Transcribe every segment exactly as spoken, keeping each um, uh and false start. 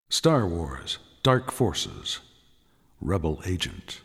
Star Wars: Dark Forces. Rebel Agent.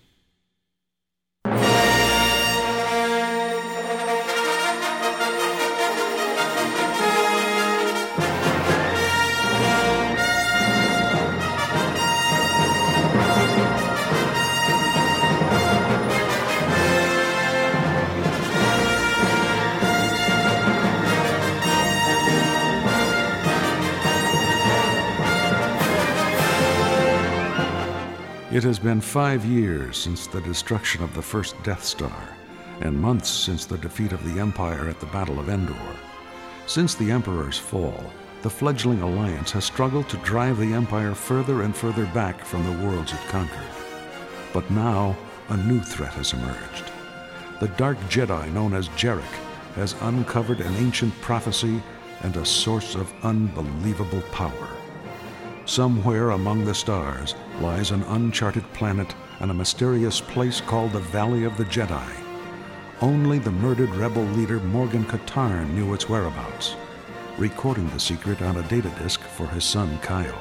It has been five years since the destruction of the first Death Star, and months since the defeat of the Empire at the Battle of Endor. Since the Emperor's fall, the fledgling Alliance has struggled to drive the Empire further and further back from the worlds it conquered. But now, a new threat has emerged. The Dark Jedi known as Jarek has uncovered an ancient prophecy and a source of unbelievable power. Somewhere among the stars lies an uncharted planet and a mysterious place called the Valley of the Jedi. Only the murdered rebel leader Morgan Katarn knew its whereabouts, recording the secret on a data disk for his son Kyle.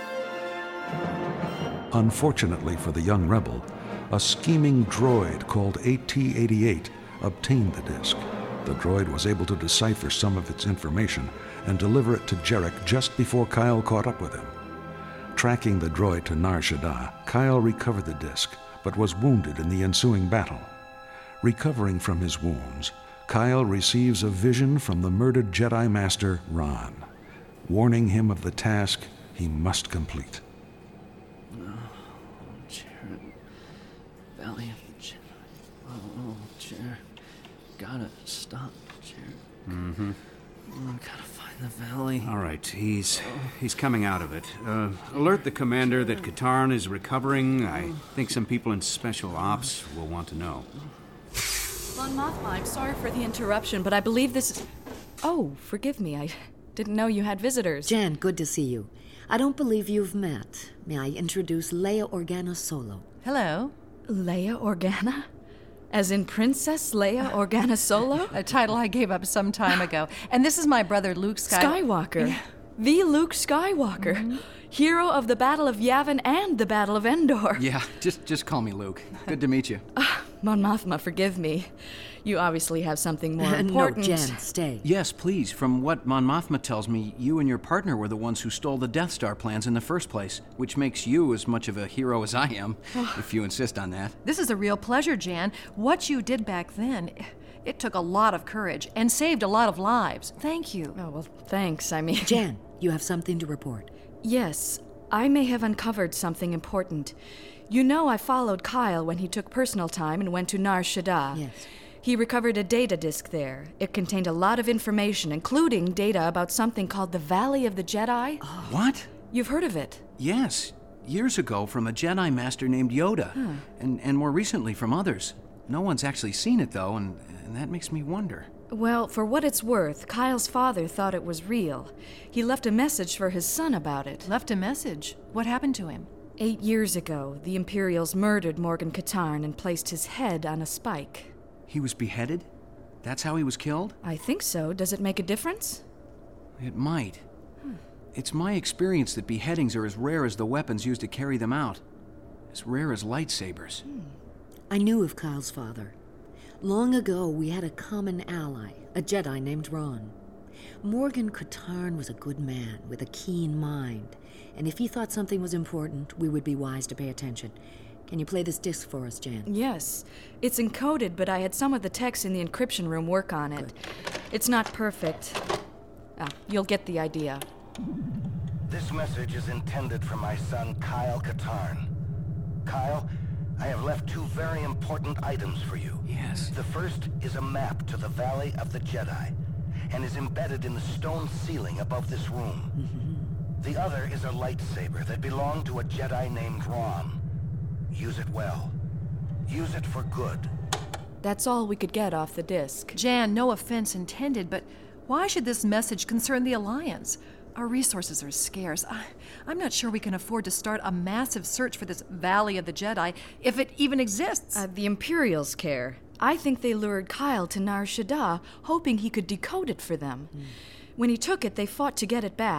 Unfortunately for the young rebel, a scheming droid called A T eighty-eight obtained the disk. The droid was able to decipher some of its information and deliver it to Jarek just before Kyle caught up with him. Tracking the droid to Nar Shaddaa, Kyle recovered the disk, but was wounded in the ensuing battle. Recovering from his wounds, Kyle receives a vision from the murdered Jedi Master Ron, warning him of the task he must complete. Oh, Jarek. Valley of the Jedi. Oh, oh, Jarek. Gotta stop, Jarek. Mm-hmm. Oh, gotta find the valley. All right, he's he's coming out of it. Uh, alert the commander that Katarn is recovering. I think some people in Special Ops will want to know. Mon Mothma, I'm sorry for the interruption, but I believe this is... Oh, forgive me. I didn't know you had visitors. Jan, good to see you. I don't believe you've met. May I introduce Leia Organa Solo? Hello. Leia Organa? As in Princess Leia Organa Solo? A title I gave up some time ago. And this is my brother Luke Sky- Skywalker. Yeah. The Luke Skywalker. Mm-hmm. Hero of the Battle of Yavin and the Battle of Endor. Yeah, just just call me Luke. Good to meet you. Uh, Mon Mothma, forgive me. You obviously have something more important. No, Jen, stay. Yes, please. From what Mon Mothma tells me, you and your partner were the ones who stole the Death Star plans in the first place, which makes you as much of a hero as I am, if you insist on that. This is a real pleasure, Jan. What you did back then, it took a lot of courage and saved a lot of lives. Thank you. Oh, well, thanks. I mean... Jan, you have something to report. Yes, I may have uncovered something important. You know I followed Kyle when he took personal time and went to Nar Shaddaa. Yes. He recovered a data disk there. It contained a lot of information, including data about something called the Valley of the Jedi. Oh. What? You've heard of it? Yes. Years ago from a Jedi Master named Yoda. Huh. And, and more recently from others. No one's actually seen it, though, and, and that makes me wonder. Well, for what it's worth, Kyle's father thought it was real. He left a message for his son about it. Left a message? What happened to him? Eight years ago, the Imperials murdered Morgan Katarn and placed his head on a spike. He was beheaded? That's how he was killed? I think so. Does it make a difference? It might. Hmm. It's my experience that beheadings are as rare as the weapons used to carry them out. As rare as lightsabers. Hmm. I knew of Kyle's father. Long ago, we had a common ally, a Jedi named Ron. Morgan Katarn was a good man with a keen mind, and if he thought something was important, we would be wise to pay attention. Can you play this disc for us, Jan? Yes. It's encoded, but I had some of the techs in the encryption room work on it. Good. It's not perfect. Ah, you'll get the idea. This message is intended for my son, Kyle Katarn. Kyle, I have left two very important items for you. Yes. The first is a map to the Valley of the Jedi, and is embedded in the stone ceiling above this room. Mm-hmm. The other is a lightsaber that belonged to a Jedi named Ron. Use it well. Use it for good. That's all we could get off the disc. Jan, no offense intended, but why should this message concern the Alliance? Our resources are scarce. I, I'm not sure we can afford to start a massive search for this Valley of the Jedi, if it even exists. Uh, the Imperials care. I think they lured Kyle to Nar Shaddaa, hoping he could decode it for them. Mm. When he took it, they fought to get it back.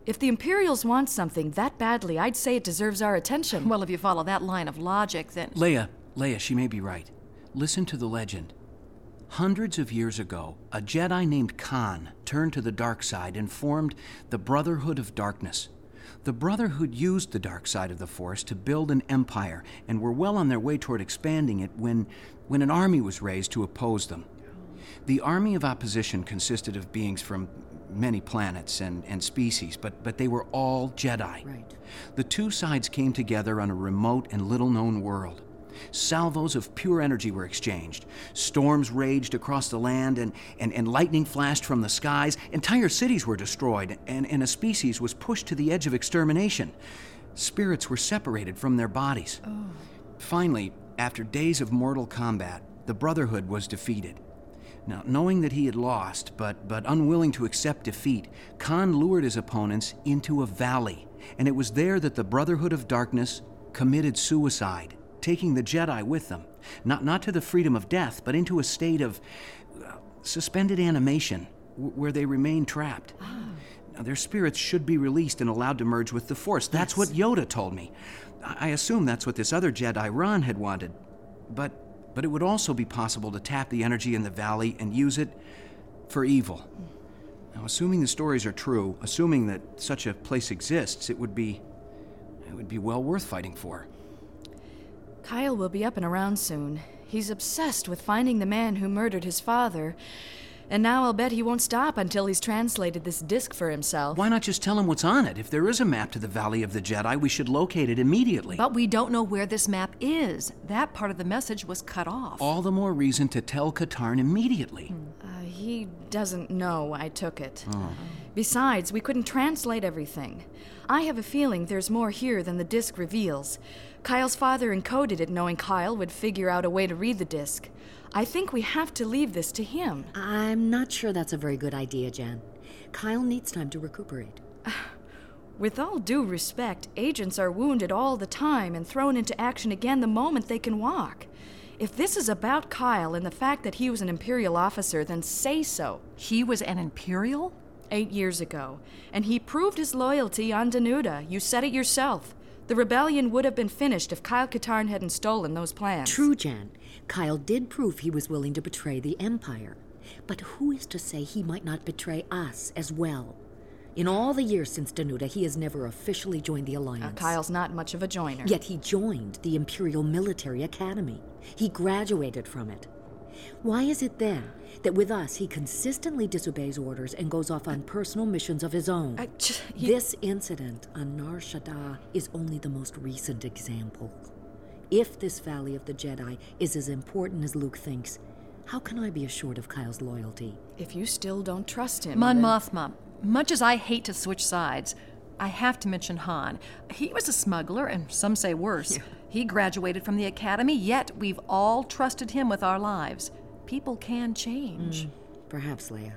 If the Imperials want something that badly, I'd say it deserves our attention. Well, if you follow that line of logic, then... Leia, Leia, she may be right. Listen to the legend. Hundreds of years ago, a Jedi named Khan turned to the dark side and formed the Brotherhood of Darkness. The Brotherhood used the dark side of the Force to build an empire, and were well on their way toward expanding it when, when an army was raised to oppose them. The army of opposition consisted of beings from many planets and, and species, but, but they were all Jedi. Right. The two sides came together on a remote and little-known world. Salvos of pure energy were exchanged. Storms raged across the land, and, and, and lightning flashed from the skies. Entire cities were destroyed, and, and a species was pushed to the edge of extermination. Spirits were separated from their bodies. Oh. Finally, after days of mortal combat, the Brotherhood was defeated. Now, knowing that he had lost, but, but unwilling to accept defeat, Khan lured his opponents into a valley, and it was there that the Brotherhood of Darkness committed suicide, taking the Jedi with them, not, not to the freedom of death, but into a state of uh, suspended animation, w- where they remain trapped. Oh. Now, their spirits should be released and allowed to merge with the Force. That's yes. what Yoda told me. I, I assume that's what this other Jedi, Ron, had wanted. But... But it would also be possible to tap the energy in the valley and use it for evil. Now, assuming the stories are true, assuming that such a place exists, it would be... it would be well worth fighting for. Kyle will be up and around soon. He's obsessed with finding the man who murdered his father. And now I'll bet he won't stop until he's translated this disc for himself. Why not just tell him what's on it? If there is a map to the Valley of the Jedi, we should locate it immediately. But we don't know where this map is. That part of the message was cut off. All the more reason to tell Katarn immediately. Uh, he doesn't know I took it. Oh. Besides, we couldn't translate everything. I have a feeling there's more here than the disc reveals. Kyle's father encoded it knowing Kyle would figure out a way to read the disc. I think we have to leave this to him. I'm not sure that's a very good idea, Jan. Kyle needs time to recuperate. With all due respect, agents are wounded all the time and thrown into action again the moment they can walk. If this is about Kyle and the fact that he was an Imperial officer, then say so. He was an Imperial? Eight years ago. And he proved his loyalty on Danuda. You said it yourself. The rebellion would have been finished if Kyle Katarn hadn't stolen those plans. True, Jan. Kyle did prove he was willing to betray the Empire. But who is to say he might not betray us as well? In all the years since Danuda, he has never officially joined the Alliance. Uh, Kyle's not much of a joiner. Yet he joined the Imperial Military Academy. He graduated from it. Why is it then that with us he consistently disobeys orders and goes off on personal missions of his own? I just, he... This incident on Nar Shaddaa is only the most recent example. If this Valley of the Jedi is as important as Luke thinks, how can I be assured of Kyle's loyalty? If you still don't trust him... Mon then... Mothma, much as I hate to switch sides, I have to mention Han. He was a smuggler, and some say worse. Yeah. He graduated from the Academy, yet we've all trusted him with our lives. People can change. Mm, perhaps, Leia.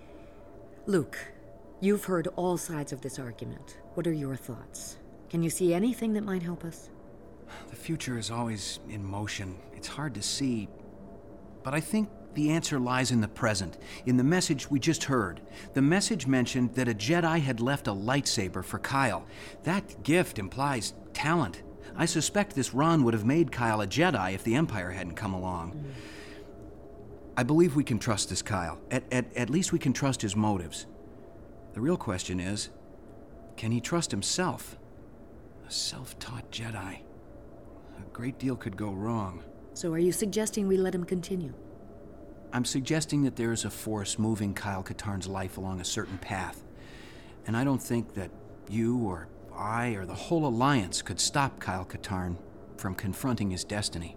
Luke, you've heard all sides of this argument. What are your thoughts? Can you see anything that might help us? The future is always in motion. It's hard to see. But I think the answer lies in the present, in the message we just heard. The message mentioned that a Jedi had left a lightsaber for Kyle. That gift implies talent. I suspect this Ron would have made Kyle a Jedi if the Empire hadn't come along. Mm. I believe we can trust this Kyle. At, at, at least we can trust his motives. The real question is, can he trust himself? A self-taught Jedi. A great deal could go wrong. So are you suggesting we let him continue? I'm suggesting that there is a force moving Kyle Katarn's life along a certain path. And I don't think that you or I or the whole Alliance could stop Kyle Katarn from confronting his destiny.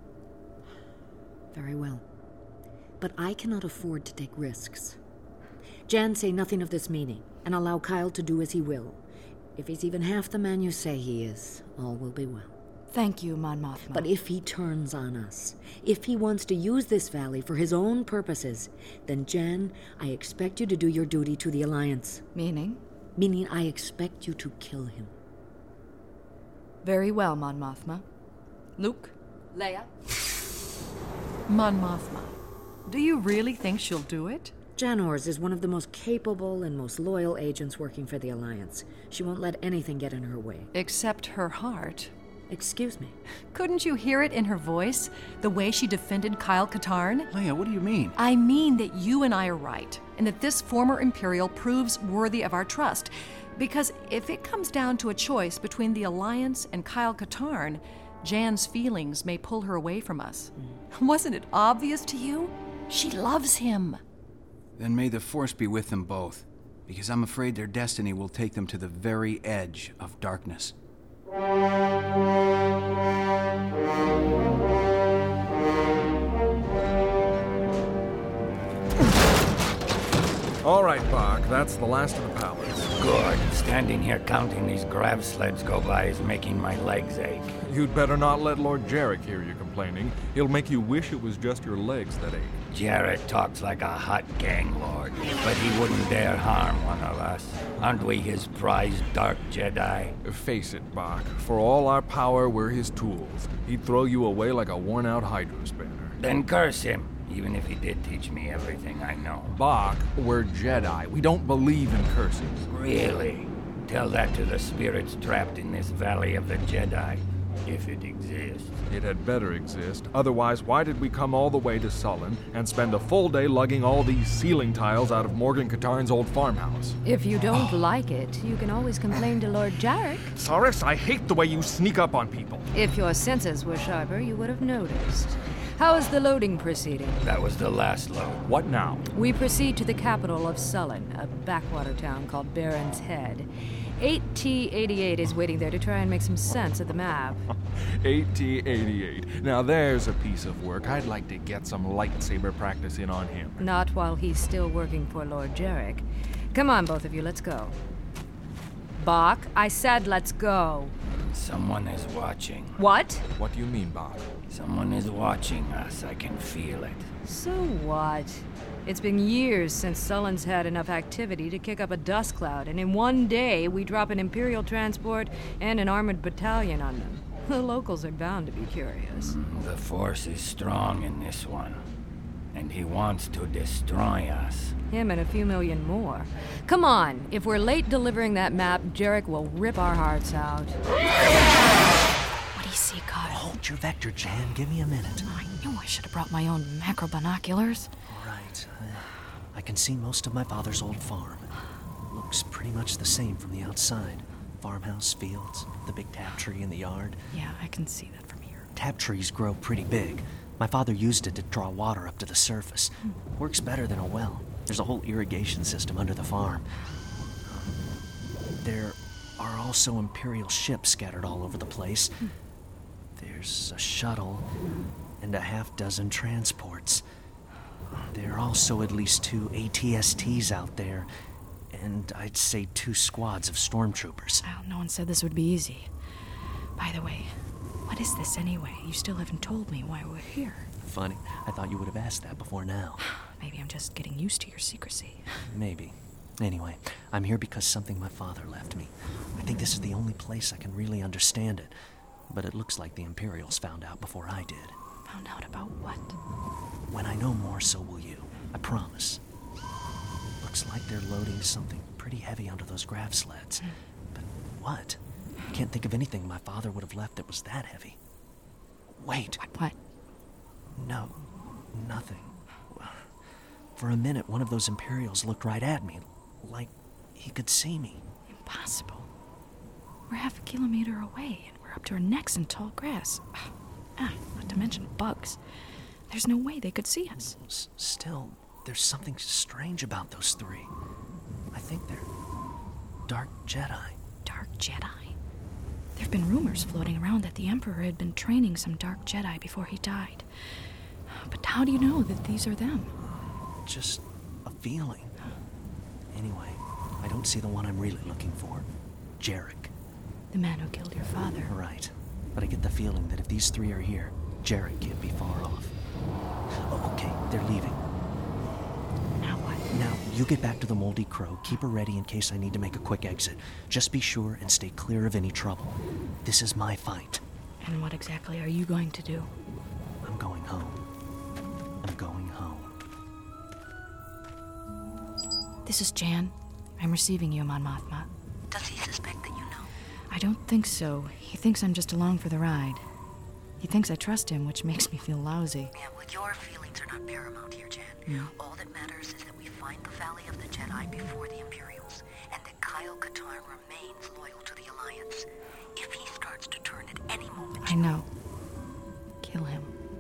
Very well. But I cannot afford to take risks. Jan, say nothing of this meeting, and allow Kyle to do as he will. If he's even half the man you say he is, all will be well. Thank you, Mon Mothma. But if he turns on us, if he wants to use this valley for his own purposes, then, Jan, I expect you to do your duty to the Alliance. Meaning? Meaning I expect you to kill him. Very well, Mon Mothma. Luke? Leia? Mon Mothma, do you really think she'll do it? Jan Ors is one of the most capable and most loyal agents working for the Alliance. She won't let anything get in her way. Except her heart. Excuse me? Couldn't you hear it in her voice? The way she defended Kyle Katarn? Leia, what do you mean? I mean that you and I are right, and that this former Imperial proves worthy of our trust. Because if it comes down to a choice between the Alliance and Kyle Katarn, Jan's feelings may pull her away from us. Mm. Wasn't it obvious to you? She loves him. Then may the Force be with them both, because I'm afraid their destiny will take them to the very edge of darkness. All right, Bach, that's the last of the pallets. Good. Standing here counting these grav sleds go by is making my legs ache. You'd better not let Lord Jarek hear you complaining. He'll make you wish it was just your legs that ache. Jarek talks like a hot gang lord, but he wouldn't dare harm one of us. Aren't we his prized dark Jedi? Face it, Bach. For all our power, we're his tools. He'd throw you away like a worn-out hydro spanner. Then curse him, even if he did teach me everything I know. Bach, we're Jedi. We don't believe in curses. Really? Tell that to the spirits trapped in this Valley of the Jedi. If it exists. It had better exist. Otherwise, why did we come all the way to Sullen and spend a full day lugging all these ceiling tiles out of Morgan Katarn's old farmhouse? If you don't like it, you can always complain to Lord Jarek. Saris, I hate the way you sneak up on people. If your senses were sharper, you would have noticed. How is the loading proceeding? That was the last load. What now? We proceed to the capital of Sullen, a backwater town called Baron's Head. eight T eighty-eight is waiting there to try and make some sense of the map. eight T eighty-eight. Now there's a piece of work. I'd like to get some lightsaber practice in on him. Not while he's still working for Lord Jarek. Come on, both of you, let's go. Bach, I said let's go. Someone is watching. What? What do you mean, Bach? Someone is watching us. I can feel it. So what? It's been years since Sullen's had enough activity to kick up a dust cloud, and in one day we drop an Imperial transport and an armored battalion on them. The locals are bound to be curious. Mm, the Force is strong in this one, and he wants to destroy us. Him and a few million more. Come on, if we're late delivering that map, Jarek will rip our hearts out. What do you see, Kyle? Hold your vector, Jan. Give me a minute. Oh, I knew I should have brought my own macro binoculars. Right. I, I can see most of my father's old farm. Looks pretty much the same from the outside. Farmhouse, fields, the big tap tree in the yard. Yeah, I can see that from here. Tap trees grow pretty big. My father used it to draw water up to the surface. Hmm. Works better than a well. There's a whole irrigation system under the farm. There are also Imperial ships scattered all over the place. Hmm. There's a shuttle and a half dozen transports. There are also at least two A T S Ts out there, and I'd say two squads of stormtroopers. Well, no one said this would be easy. By the way, what is this anyway? You still haven't told me why we're here. Funny. I thought you would have asked that before now. Maybe I'm just getting used to your secrecy. Maybe. Anyway, I'm here because something my father left me. I think this is the only place I can really understand it. But it looks like the Imperials found out before I did. Found out about what? When I know more, so will you. I promise. Looks like they're loading something pretty heavy onto those grav sleds. Mm. But what? I can't think of anything my father would have left that was that heavy. Wait. What? What? No. Nothing. For a minute, one of those Imperials looked right at me, like he could see me. Impossible. We're half a kilometer away, and we're up to our necks in tall grass. Ah, not to mention bugs. There's no way they could see us. S- still, there's something strange about those three. I think they're Dark Jedi. Dark Jedi? There've been rumors floating around that the Emperor had been training some Dark Jedi before he died. But how do you know that these are them? Just a feeling. Anyway, I don't see the one I'm really looking for. Jarek. The man who killed your father. Right. But I get the feeling that if these three are here, Jarek can't be far off. Oh, okay, they're leaving. Now what? Now, you get back to the Moldy Crow. Keep her ready in case I need to make a quick exit. Just be sure and stay clear of any trouble. This is my fight. And what exactly are you going to do? I'm going home. I'm going home. This is Jan. I'm receiving you, Mon Mothma. Does he suspect that you know? I don't think so. He thinks I'm just along for the ride. He thinks I trust him, which makes me feel lousy. Yeah, well, your feelings are not paramount here, Jan. Mm. All that matters is that we find the Valley of the Jedi before the Imperials, and that Kyle Katarn remains loyal to the Alliance. If he starts to turn at any moment... I know. Kill him.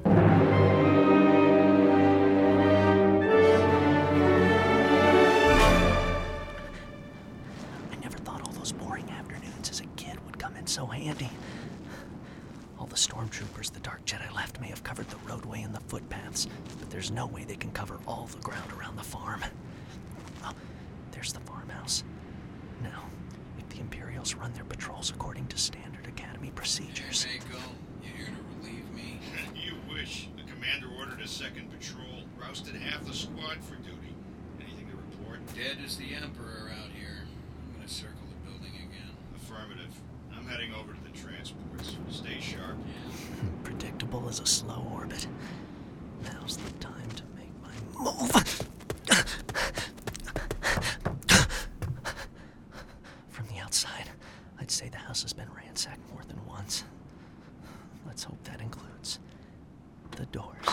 I never thought all those boring afternoons as a kid would come in so handy. All the stormtroopers the Dark Jedi left may have covered the roadway and the footpaths, but there's no way they can cover all the ground around the farm. Oh, there's the farmhouse. Now, if the Imperials run their patrols according to standard Academy procedures... Hey, Mako, you here to relieve me? You wish. The commander ordered a second patrol, rousted half the squad for duty. Anything to report? Dead as the Emperor out here. I'm gonna circle the building again. Affirmative. I'm heading over to the transports. Stay sharp. Predictable as a slow orbit. Now's the time to make my move. From the outside, I'd say the house has been ransacked more than once. Let's hope that includes the doors.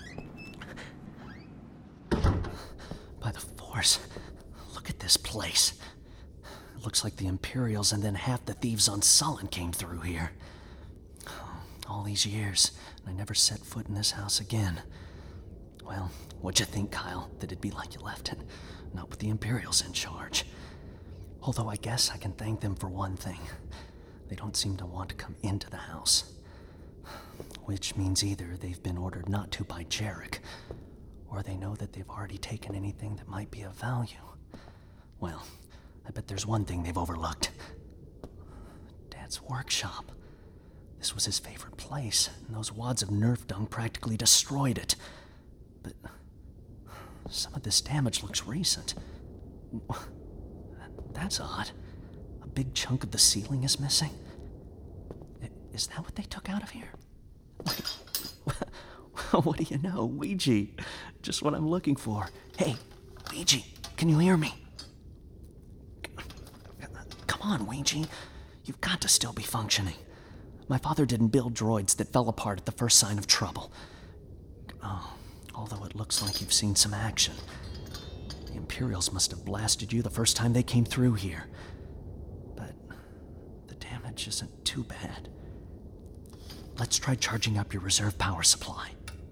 By the Force, look at this place. It looks like the Imperials and then half the thieves on Sullen came through here. All these years, and I never set foot in this house again. Well, what'd you think, Kyle? That it'd be like you left it? Not with the Imperials in charge. Although I guess I can thank them for one thing. They don't seem to want to come into the house. Which means either they've been ordered not to by Jarek, or they know that they've already taken anything that might be of value. Well, I bet there's one thing they've overlooked. Dad's workshop. This was his favorite place, and those wads of Nerf dung practically destroyed it. But some of this damage looks recent. That's odd. A big chunk of the ceiling is missing. Is that what they took out of here? What do you know? Ouija. Just what I'm looking for. Hey, Ouija, can you hear me? Come on, Ouija. You've got to still be functioning. My father didn't build droids that fell apart at the first sign of trouble. Oh, although it looks like you've seen some action. The Imperials must have blasted you the first time they came through here. But the damage isn't too bad. Let's try charging up your reserve power supply.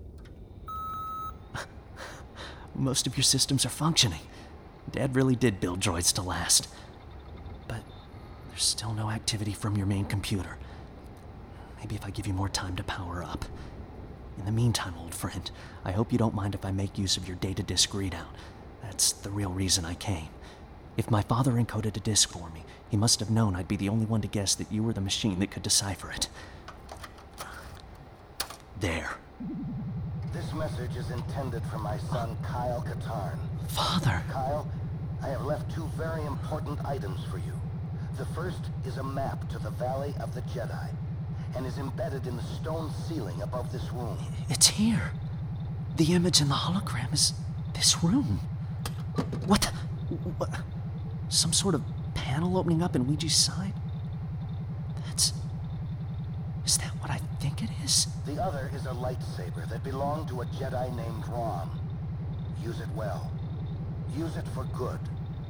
Most of your systems are functioning. Dad really did build droids to last. But there's still no activity from your main computer. Maybe if I give you more time to power up. In the meantime, old friend, I hope you don't mind if I make use of your data disk readout. That's the real reason I came. If my father encoded a disk for me, he must have known I'd be the only one to guess that you were the machine that could decipher it. There. This message is intended for my son, Kyle Katarn. Father! Kyle, I have left two very important items for you. The first is a map to the Valley of the Jedi, and is embedded in the stone ceiling above this room. It's here. The image in the hologram is this room. What the... What? Some sort of panel opening up in Ouija's side? That's... Is that what I think it is? The other is a lightsaber that belonged to a Jedi named Ron. Use it well. Use it for good.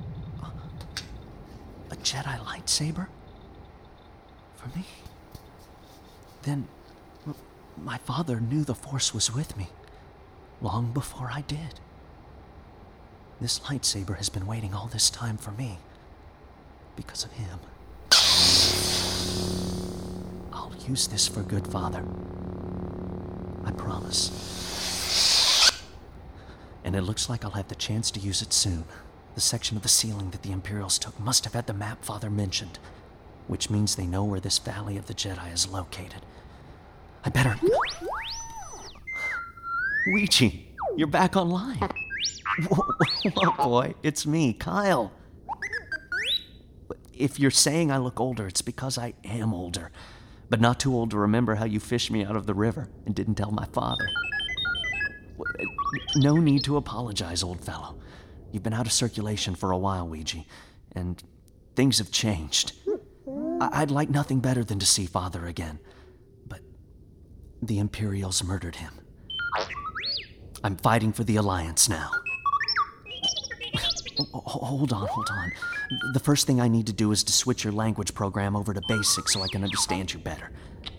A Jedi lightsaber? For me? Then, my father knew the Force was with me, long before I did. This lightsaber has been waiting all this time for me, because of him. I'll use this for good, Father. I promise. And it looks like I'll have the chance to use it soon. The section of the ceiling that the Imperials took must have had the map Father mentioned, which means they know where this Valley of the Jedi is located. I better... Ouija, you're back online. Whoa, boy, it's me, Kyle. If you're saying I look older, it's because I am older, but not too old to remember how you fished me out of the river and didn't tell my father. No need to apologize, old fellow. You've been out of circulation for a while, Ouija, and things have changed. I- I'd like nothing better than to see Father again, but the Imperials murdered him. I'm fighting for the Alliance now. Oh, hold on, hold on. The first thing I need to do is to switch your language program over to basic so I can understand you better.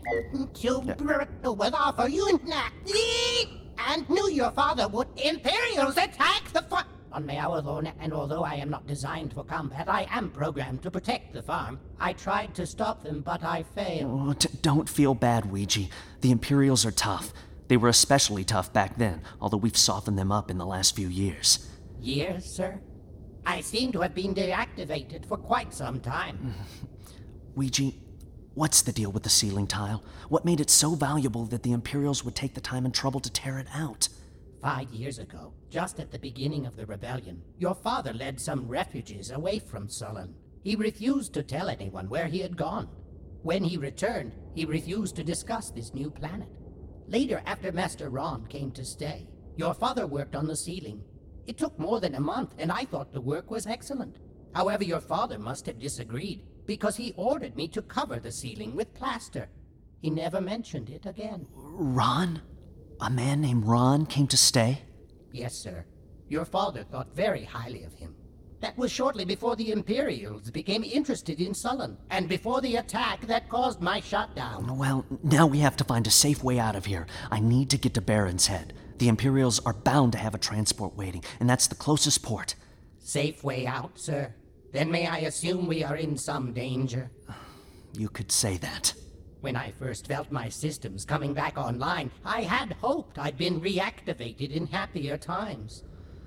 And knew your father would Imperials attack the farm. On my hour alone, and although I am not designed for combat, I am programmed to protect the farm. I tried to stop them, but I failed. Oh, t- don't feel bad, Ouija. The Imperials are tough. They were especially tough back then, although we've softened them up in the last few years. Years, sir? I seem to have been deactivated for quite some time. Ouija, what's the deal with the ceiling tile? What made it so valuable that the Imperials would take the time and trouble to tear it out? Five years ago, just at the beginning of the rebellion, your father led some refugees away from Sullen. He refused to tell anyone where he had gone. When he returned, he refused to discuss this new planet. Later, after Master Ron came to stay, your father worked on the ceiling. It took more than a month, and I thought the work was excellent. However, your father must have disagreed, because he ordered me to cover the ceiling with plaster. He never mentioned it again. Ron? A man named Ron came to stay? Yes, sir. Your father thought very highly of him. That was shortly before the Imperials became interested in Sullen, and before the attack that caused my shutdown. Well, now we have to find a safe way out of here. I need to get to Baron's Head. The Imperials are bound to have a transport waiting, and that's the closest port. Safe way out, sir? Then may I assume we are in some danger? You could say that. When I first felt my systems coming back online, I had hoped I'd been reactivated in happier times.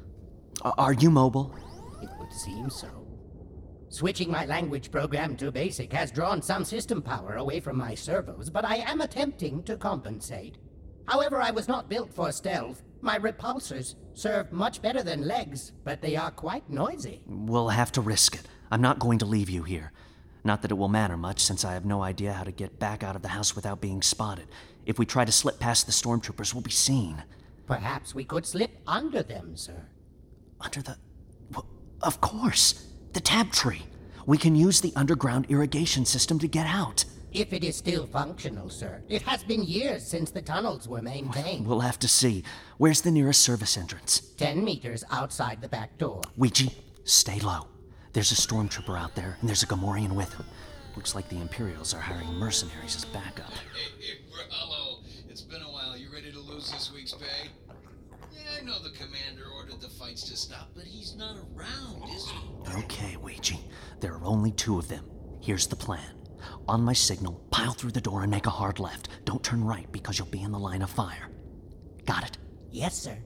Are you mobile? It would seem so. Switching my language program to basic has drawn some system power away from my servos, but I am attempting to compensate. However, I was not built for stealth. My repulsors serve much better than legs, but they are quite noisy. We'll have to risk it. I'm not going to leave you here. Not that it will matter much, since I have no idea how to get back out of the house without being spotted. If we try to slip past the stormtroopers, we'll be seen. Perhaps we could slip under them, sir. Under the... Well, of course! The tab tree! We can use the underground irrigation system to get out. If it is still functional, sir. It has been years since the tunnels were maintained. We'll have to see. Where's the nearest service entrance? Ten meters outside the back door. Ouija, stay low. There's a stormtrooper out there, and there's a Gamorrean with him. Looks like the Imperials are hiring mercenaries as backup. Hey, hey, hello. It's been a while. You ready to lose this week's pay? Yeah, I know the commander ordered the fights to stop, but he's not around, is he? Okay, Ouija. There are only two of them. Here's the plan. On my signal, pile through the door and make a hard left. Don't turn right, because you'll be in the line of fire. Got it? Yes, sir.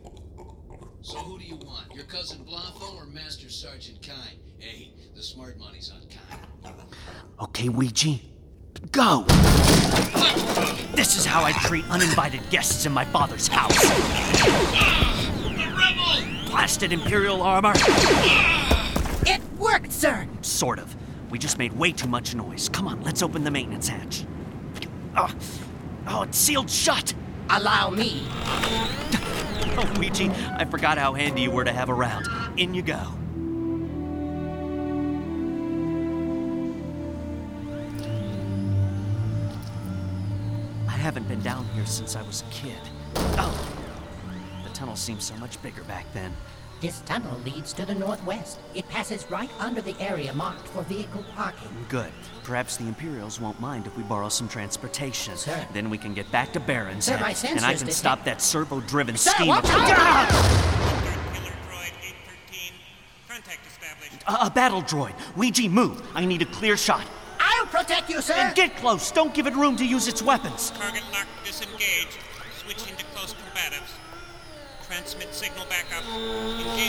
So who do you want? Your cousin Blotho or Master Sergeant Kine? Hey, the smart money's on Kine. Okay, Ouija. Go! This is how I treat uninvited guests in my father's house. Ah! A rebel! Blasted Imperial armor. It worked, sir! Sort of. We just made way too much noise. Come on, let's open the maintenance hatch. Oh, oh it's sealed shut. Allow me. Oh, Ouija, I forgot how handy you were to have around. In you go. I haven't been down here since I was a kid. Oh, the tunnel seemed so much bigger back then. This tunnel leads to the northwest. It passes right under the area marked for vehicle parking. Good. Perhaps the Imperials won't mind if we borrow some transportation. Sir. Then we can get back to Baron's Sir, Head, my and sensors I can detect- stop that servo-driven Sir, scheme. watch of- out! Ah! Killer droid eight thirteen. Contact established. A, a battle droid. Ouija, move. I need a clear shot. I'll protect you, sir! And get close. Don't give it room to use its weapons. Target lock disengaged. Switching to close combatives. Transmit signal backup. Engage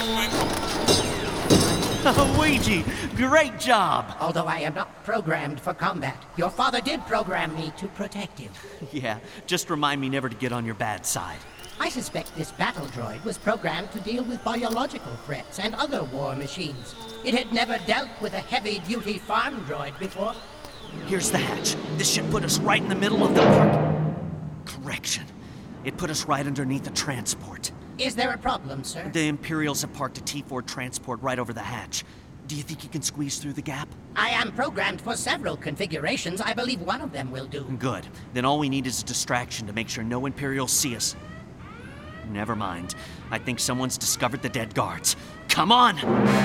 Oh, Ouija, great job. Although I am not programmed for combat, your father did program me to protect you. Yeah, just remind me never to get on your bad side. I suspect this battle droid was programmed to deal with biological threats and other war machines. It had never dealt with a heavy-duty farm droid before. Here's the hatch. This should put us right in the middle of the park. Correction. It put us right underneath the transport. Is there a problem, sir? The Imperials have parked a T four transport right over the hatch. Do you think you can squeeze through the gap? I am programmed for several configurations. I believe one of them will do. Good. Then all we need is a distraction to make sure no Imperials see us. Never mind. I think someone's discovered the dead guards. Come on!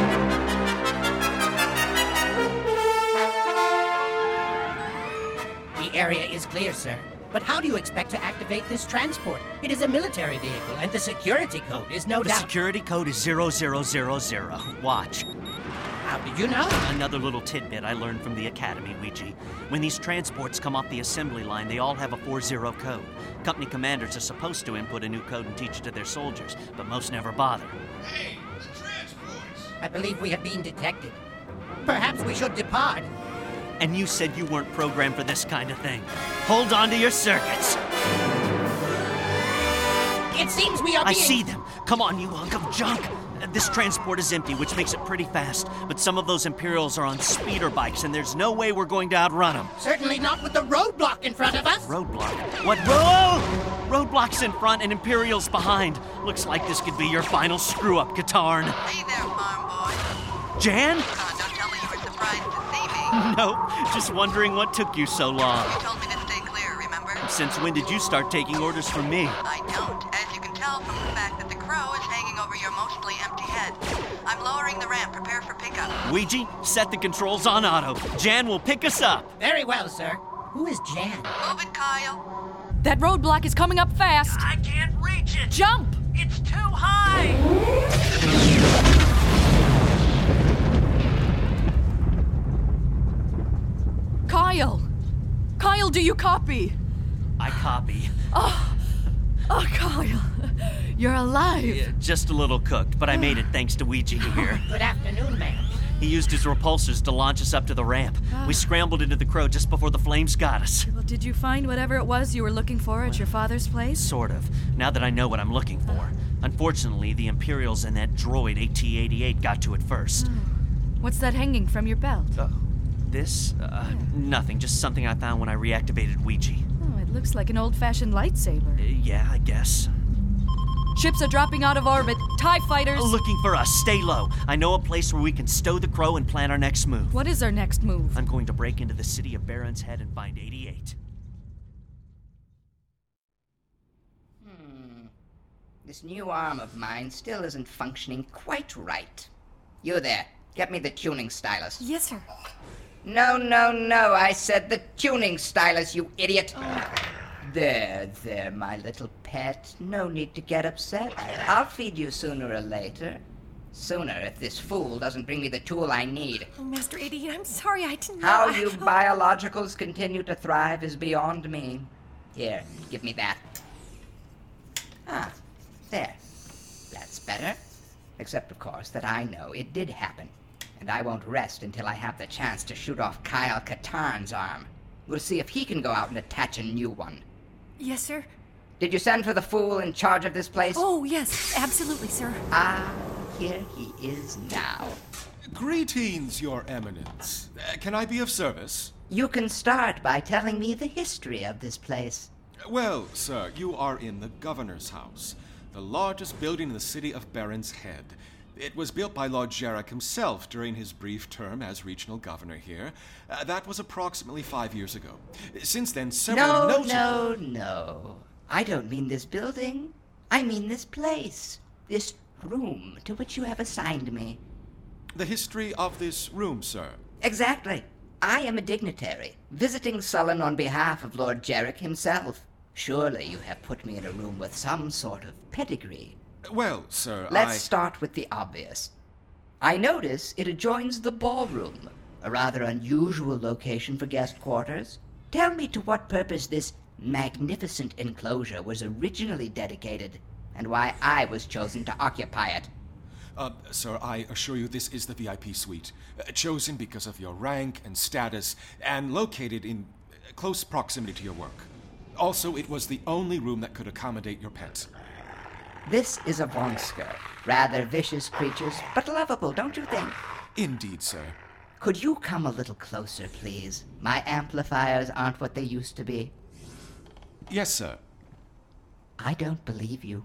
The area is clear, sir. But how do you expect to activate this transport? It is a military vehicle, and the security code is no the doubt... The security code is zero zero zero zero. Watch. How did you know? Another little tidbit I learned from the Academy, Ouija. When these transports come off the assembly line, they all have a four zero code. Company commanders are supposed to input a new code and teach it to their soldiers, but most never bother. Hey, the transports! I believe we have been detected. Perhaps we should depart. And you said you weren't programmed for this kind of thing. Hold on to your circuits. It seems we are I being... see them. Come on, you hunk of junk. This transport is empty, which makes it pretty fast. But some of those Imperials are on speeder bikes, and there's no way we're going to outrun them. Certainly not with the roadblock in front of us. Roadblock? What? Whoa! Roadblock's in front and Imperials behind. Looks like this could be your final screw-up, Katarn. Hey there, farm boy. Jan? Uh, don't tell me you were surprised to see me. Nope. Just wondering what took you so long. You told me to stay clear, remember? Since when did you start taking orders from me? I don't, as you can tell from the fact that the crow is hanging over your mostly empty head. I'm lowering the ramp. Prepare for pickup. Ouija, set the controls on auto. Jan will pick us up. Very well, sir. Who is Jan? Move it, Kyle. That roadblock is coming up fast. I can't reach it. Jump! It's too high. Kyle! Kyle, do you copy? I copy. Oh, oh, Kyle. You're alive. Yeah, just a little cooked, but I made it thanks to Ouija here. Good afternoon, ma'am. He used his repulsors to launch us up to the ramp. We scrambled into the crow just before the flames got us. Well, did you find whatever it was you were looking for at your father's place? Sort of, now that I know what I'm looking for. Unfortunately, the Imperials and that droid A T eighty-eight got to it first. Oh. What's that hanging from your belt? Uh, this? Uh, yeah. Nothing, just something I found when I reactivated Ouija. Oh, it looks like an old-fashioned lightsaber. Uh, yeah, I guess. Ships are dropping out of orbit. TIE fighters! Oh, looking for us. Stay low. I know a place where we can stow the crow and plan our next move. What is our next move? I'm going to break into the city of Baron's Head and find eighty-eight. Hmm. This new arm of mine still isn't functioning quite right. You there. Get me the tuning stylus. Yes, sir. No, no, no. I said the tuning stylus, you idiot. Oh. There, there, my little pet. No need to get upset. I'll feed you sooner or later. Sooner, if this fool doesn't bring me the tool I need. Oh, Master eighty-eight, I'm sorry, I didn't know. How I... you biologicals continue to thrive is beyond me. Here, give me that. Ah, there. That's better. Except, of course, that I know it did happen. And I won't rest until I have the chance to shoot off Kyle Katarn's arm. We'll see if he can go out and attach a new one. Yes, sir. Did you send for the fool in charge of this place? Oh, yes, absolutely, sir. Ah, here he is now. Greetings, Your Eminence. Uh, can I be of service? You can start by telling me the history of this place. Well, sir, you are in the Governor's House, the largest building in the city of Baron's Head. It was built by Lord Jarek himself during his brief term as regional governor here. Uh, that was approximately five years ago. Since then, several No, notable... no, no. I don't mean this building. I mean this place. This room to which you have assigned me. The history of this room, sir. Exactly. I am a dignitary, visiting Sullen on behalf of Lord Jarek himself. Surely you have put me in a room with some sort of pedigree. Well, sir, Let's I... start with the obvious. I notice it adjoins the ballroom, a rather unusual location for guest quarters. Tell me to what purpose this magnificent enclosure was originally dedicated, and why I was chosen to occupy it. Uh, sir, I assure you this is the V I P suite, uh, chosen because of your rank and status, and located in close proximity to your work. Also, it was the only room that could accommodate your pets. This is a Vonsker. Rather vicious creatures, but lovable, don't you think? Indeed, sir. Could you come a little closer, please? My amplifiers aren't what they used to be. Yes, sir. I don't believe you.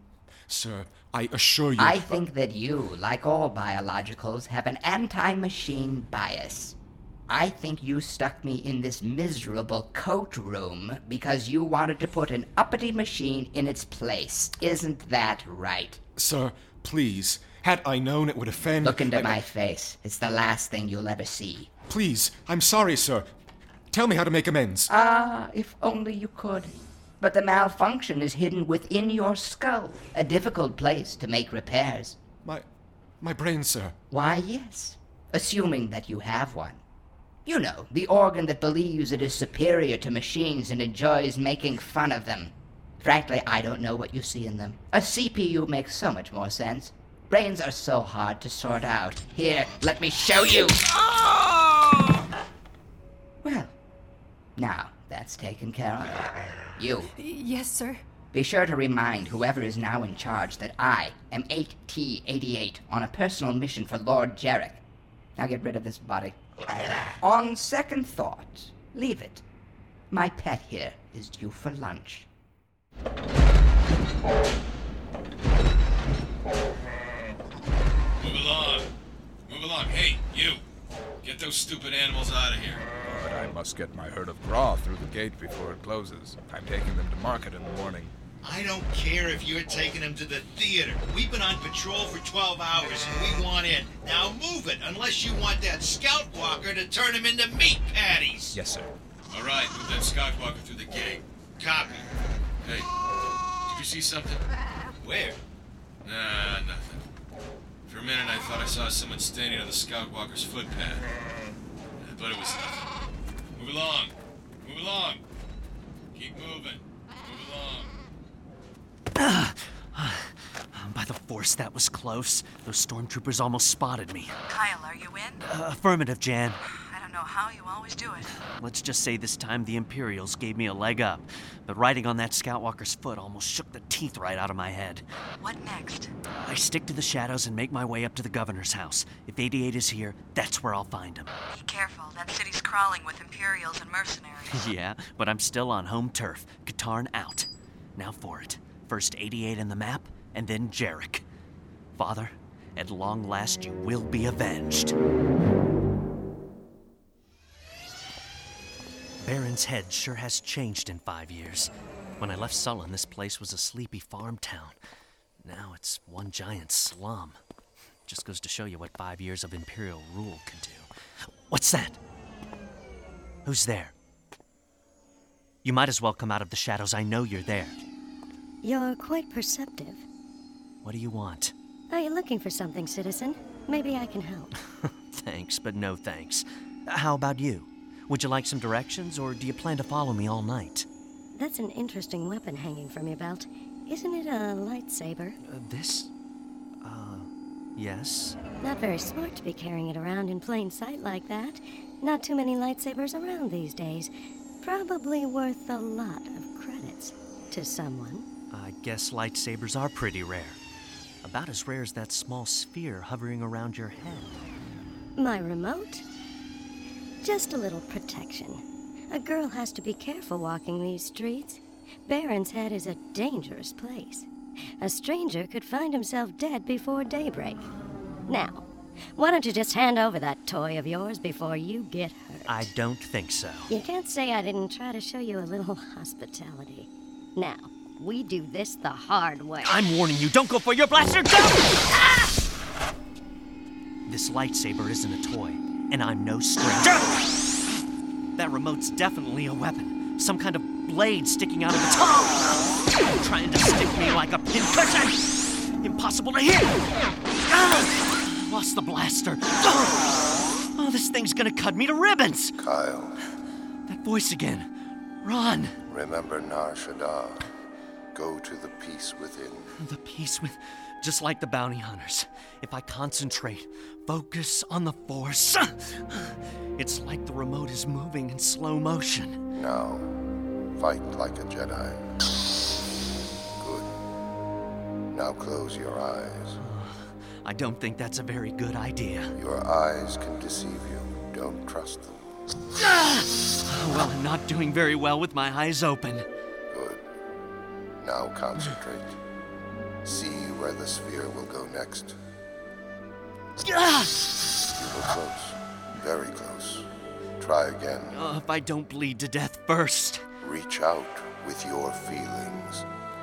Sir, I assure you... I think that you, like all biologicals, have an anti-machine bias. I think you stuck me in this miserable coat room because you wanted to put an uppity machine in its place. Isn't that right? Sir, please. Had I known it would offend... Look into I... my face. It's the last thing you'll ever see. Please, I'm sorry, sir. Tell me how to make amends. Ah, if only you could. But the malfunction is hidden within your skull, a difficult place to make repairs. My... my brain, sir. Why, yes. Assuming that you have one. You know, the organ that believes it is superior to machines and enjoys making fun of them. Frankly, I don't know what you see in them. A C P U makes so much more sense. Brains are so hard to sort out. Here, let me show you. Oh! Well, now that's taken care of. You. Yes, sir. Be sure to remind whoever is now in charge that I am eight T eighty-eight on a personal mission for Lord Jarek. Now get rid of this body. On second thought, leave it. My pet here is due for lunch. Move along. Move along. Hey, you. Get those stupid animals out of here. But I must get my herd of graw through the gate before it closes. I'm taking them to market in the morning. I don't care if you're taking them to the theater. We've been on patrol for twelve hours and we want in. Now move it, unless you want that scout walker to turn them into meat patties. Yes, sir. All right, move that scout walker through the gate. Copy. Hey, did you see something? Where? Nah, nothing. For a minute I thought I saw someone standing on the scout walker's footpath. But it was nothing. Move along. Move along. Keep moving. Move along. By the force, that was close. Those stormtroopers almost spotted me. Kyle, are you in? Uh, affirmative, Jan. I don't know how you always do it. Let's just say this time the Imperials gave me a leg up. But riding on that Scoutwalker's foot almost shook the teeth right out of my head. What next? I stick to the shadows and make my way up to the governor's house. If eighty-eight is here, that's where I'll find him. Be careful. That city's crawling with Imperials and mercenaries. Yeah, but I'm still on home turf. Katarn out. Now for it. First eighty-eight in the map, and then Jarek. Father, at long last you will be avenged. Baron's Head sure has changed in five years. When I left Sullen, this place was a sleepy farm town. Now it's one giant slum. Just goes to show you what five years of Imperial rule can do. What's that? Who's there? You might as well come out of the shadows. I know you're there. You're quite perceptive. What do you want? Are you looking for something, citizen? Maybe I can help. Thanks, but no thanks. How about you? Would you like some directions, or do you plan to follow me all night? That's an interesting weapon hanging from your belt. Isn't it a lightsaber? Uh, this? Uh, yes. Not very smart to be carrying it around in plain sight like that. Not too many lightsabers around these days. Probably worth a lot of credits to someone. I guess lightsabers are pretty rare. About as rare as that small sphere hovering around your head. My remote? Just a little protection. A girl has to be careful walking these streets. Baron's Head is a dangerous place. A stranger could find himself dead before daybreak. Now, why don't you just hand over that toy of yours before you get hurt? I don't think so. You can't say I didn't try to show you a little hospitality. Now, we do this the hard way. I'm warning you, don't go for your blaster! Go! Ah! This lightsaber isn't a toy, and I'm no stranger. That remote's definitely a weapon. Some kind of blade sticking out of its tongue. Trying to stick me like a pincushion. Impossible to hit. Ah! Lost the blaster. Oh, this thing's gonna cut me to ribbons. Kyle. That voice again. Ron. Remember Nar Shaddaa. Go to the peace within. The peace with... Just like the bounty hunters. If I concentrate, focus on the Force, it's like the remote is moving in slow motion. Now, fight like a Jedi. Good. Now close your eyes. I don't think that's a very good idea. Your eyes can deceive you. Don't trust them. Well, I'm not doing very well with my eyes open. Good. Now concentrate. See where the sphere will go next. Ah! You were close. Very close. Try again. Uh, if I don't bleed to death first. Reach out with your feelings.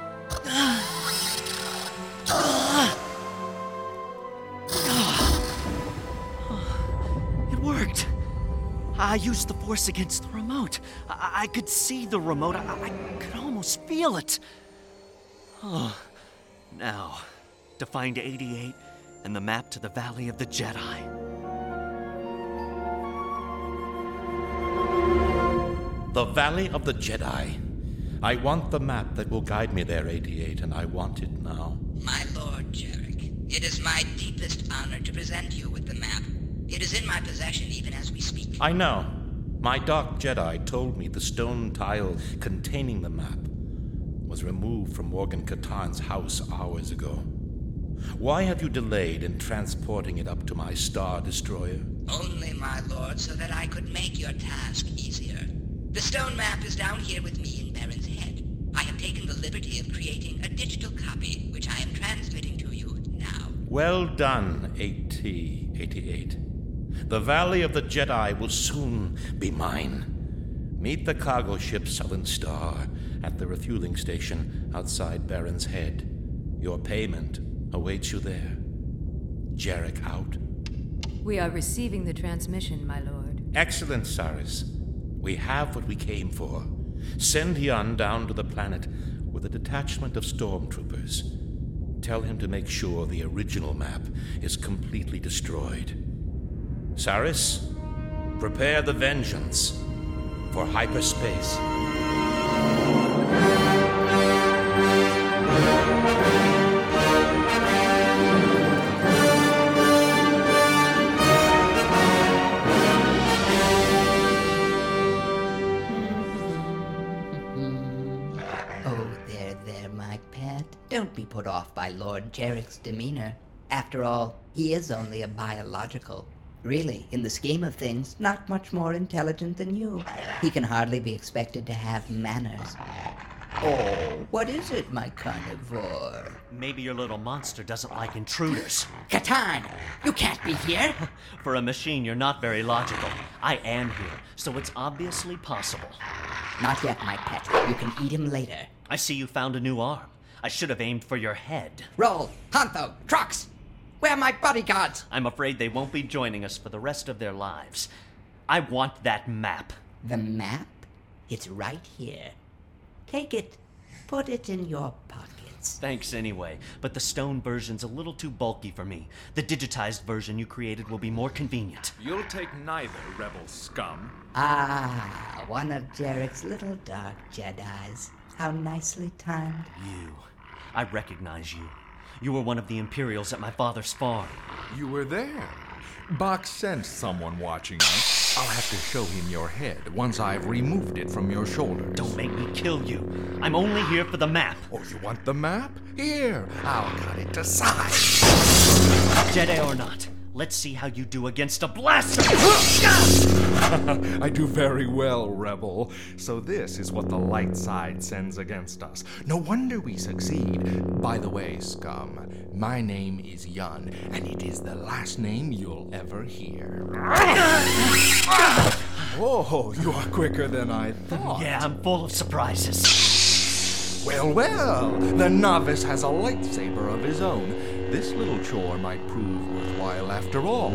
It worked. I used the force against the remote. I, I could see the remote. I, I could almost feel it. Oh. Now, to find eighty-eight and the map to the Valley of the Jedi. The Valley of the Jedi. I want the map that will guide me there, eighty-eight, and I want it now. My lord, Jarek, it is my deepest honor to present you with the map. It is in my possession even as we speak. I know. My Dark Jedi told me the stone tile containing the map was removed from Morgan Katarn's house hours ago. Why have you delayed in transporting it up to my Star Destroyer? Only, my lord, so that I could make your task easier. The stone map is down here with me in Baron's Head. I have taken the liberty of creating a digital copy, which I am transmitting to you now. Well done, AT eighty-eight. The Valley of the Jedi will soon be mine. Meet the cargo ship Southern Star at the refueling station outside Baron's Head. Your payment awaits you there. Jarek out. We are receiving the transmission, my lord. Excellent, Saris. We have what we came for. Send Yun down to the planet with a detachment of stormtroopers. Tell him to make sure the original map is completely destroyed. Saris, prepare the Vengeance for hyperspace. Don't be put off by Lord Jarek's demeanor. After all, he is only a biological. Really, in the scheme of things, not much more intelligent than you. He can hardly be expected to have manners. Oh, what is it, my carnivore? Maybe your little monster doesn't like intruders. Katarn, you can't be here. For a machine, you're not very logical. I am here, so it's obviously possible. Not yet, my pet. You can eat him later. I see you found a new arm. I should have aimed for your head. Roll! Hantho! Trox! Where are my bodyguards? I'm afraid they won't be joining us for the rest of their lives. I want that map. The map? It's right here. Take it. Put it in your pockets. Thanks anyway, but the stone version's a little too bulky for me. The digitized version you created will be more convenient. You'll take neither, rebel scum. Ah, one of Jarek's little dark Jedis. How nicely timed. You. I recognize you. You were one of the Imperials at my father's farm. You were there. Bach sent someone watching us. I'll have to show him your head once I've removed it from your shoulders. Don't make me kill you. I'm only here for the map. Oh, you want the map? Here, I'll cut it to size. Jedi or not, let's see how you do against a blaster. I do very well, Rebel. So this is what the light side sends against us. No wonder we succeed. By the way, scum, my name is Yun, and it is the last name you'll ever hear. Oh, you are quicker than I thought. Yeah, I'm full of surprises. Well, well, the novice has a lightsaber of his own. This little chore might prove worthwhile after all.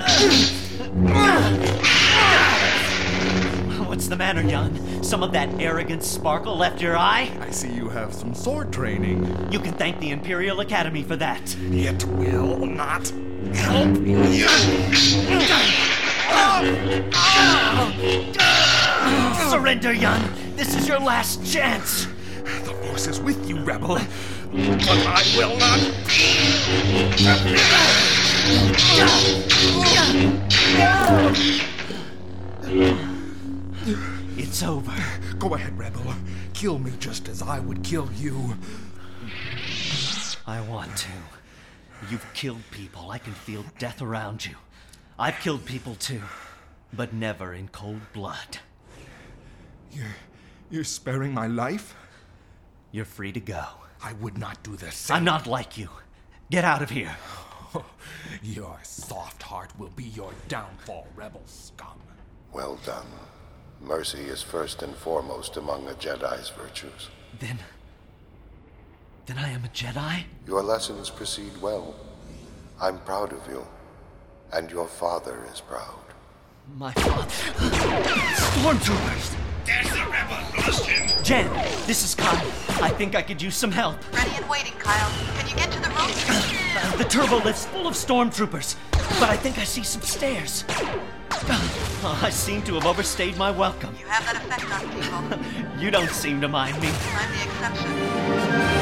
What's the matter, Yun? Some of that arrogant sparkle left your eye? I see you have some sword training. You can thank the Imperial Academy for that. It will not help you. Surrender, Yun. This is your last chance. The Force is with you, Rebel. But I will not. It's over. Go ahead, Rebel. Kill me just as I would kill you. I want to. You've killed people. I can feel death around you. I've killed people too, but never in cold blood. You're... you're sparing my life? You're free to go. I would not do the same. I'm not like you. Get out of here. Your soft heart will be your downfall, rebel scum. Well done. Mercy is first and foremost among a Jedi's virtues. Then... Then I am a Jedi? Your lessons proceed well. I'm proud of you. And your father is proud. My father... Stormtroopers! There's the rebel! Lost him! Jen, this is Kyle. I think I could use some help. Ready and waiting, Kyle. Can you get to the roof? Uh, the turbo lift's full of stormtroopers, but I think I see some stairs. Uh, I seem to have overstayed my welcome. You have that effect on people. You don't seem to mind me. I'm the exception.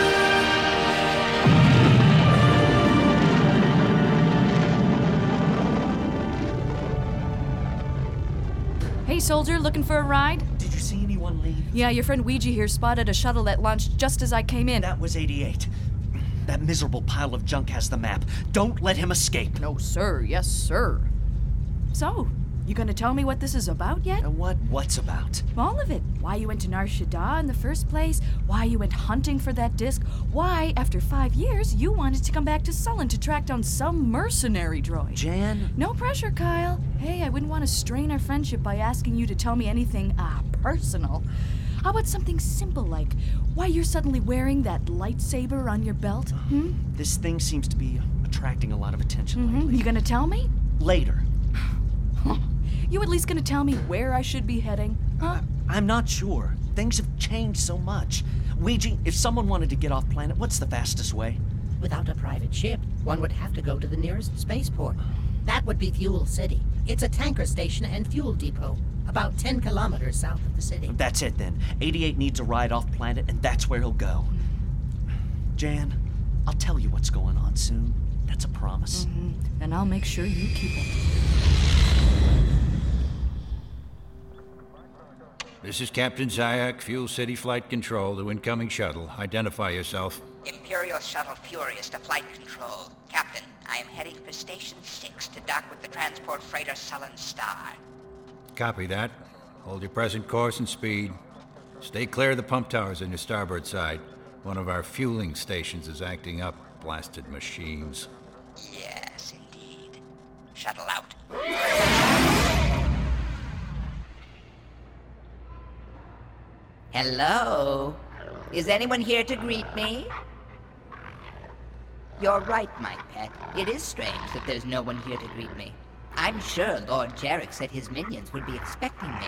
Hey, soldier, looking for a ride? Did you see anyone leave? Yeah, your friend Ouija here spotted a shuttle that launched just as I came in. That was eighty-eight. That miserable pile of junk has the map. Don't let him escape. No, sir. Yes, sir. So, you gonna tell me what this is about yet? Uh, what? What's about? All of it. Why you went to Nar Shaddaa in the first place, why you went hunting for that disc, why, after five years, you wanted to come back to Sullen to track down some mercenary droid. Jan? No pressure, Kyle. Hey, I wouldn't want to strain our friendship by asking you to tell me anything, ah, uh, personal. How about something simple like why you're suddenly wearing that lightsaber on your belt? Hmm? This thing seems to be attracting a lot of attention mm-hmm. lately. You gonna tell me? Later. You at least gonna tell me where I should be heading, huh? Uh, I'm not sure. Things have changed so much. Ouija, if someone wanted to get off planet, what's the fastest way? Without a private ship, one would have to go to the nearest spaceport. That would be Fuel City. It's a tanker station and fuel depot, about ten kilometers south of the city. That's it then. eighty-eight needs a ride off planet, and that's where he'll go. Jan, I'll tell you what's going on soon. That's a promise. Mm-hmm. And I'll make sure you keep it. This is Captain Zayak, Fuel City Flight Control, the incoming shuttle. Identify yourself. Imperial Shuttle Furious to Flight Control. Captain, I am heading for Station six to dock with the transport freighter Sullen Star. Copy that. Hold your present course and speed. Stay clear of the pump towers on your starboard side. One of our fueling stations is acting up. Blasted machines. Yes, indeed. Shuttle out. Hello? Is anyone here to greet me? You're right, my pet. It is strange that there's no one here to greet me. I'm sure Lord Jarek said his minions would be expecting me.